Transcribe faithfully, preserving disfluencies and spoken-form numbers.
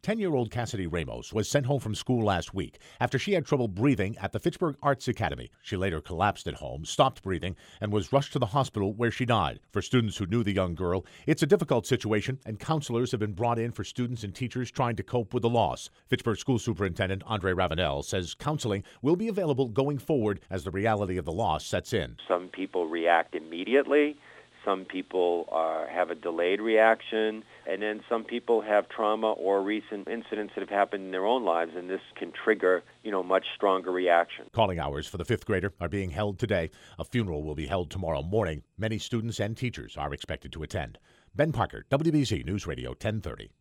ten-year-old Cassidy Ramos was sent home from school last week after she had trouble breathing at the Fitchburg Arts Academy. She later collapsed at home, stopped breathing, and was rushed to the hospital where she died. For students who knew the young girl, it's a difficult situation, and counselors have been brought in for students and teachers trying to cope with the loss. Fitchburg School Superintendent Andre Ravenel says counseling will be available going forward as the reality of the loss sets in. Some people react immediately. Some people uh, have a delayed reaction, and then some people have trauma or recent incidents that have happened in their own lives, and this can trigger, you know, much stronger reaction. Calling hours for the fifth grader are being held today. A funeral will be held tomorrow morning. Many students and teachers are expected to attend. Ben Parker, W B Z News Radio ten thirty.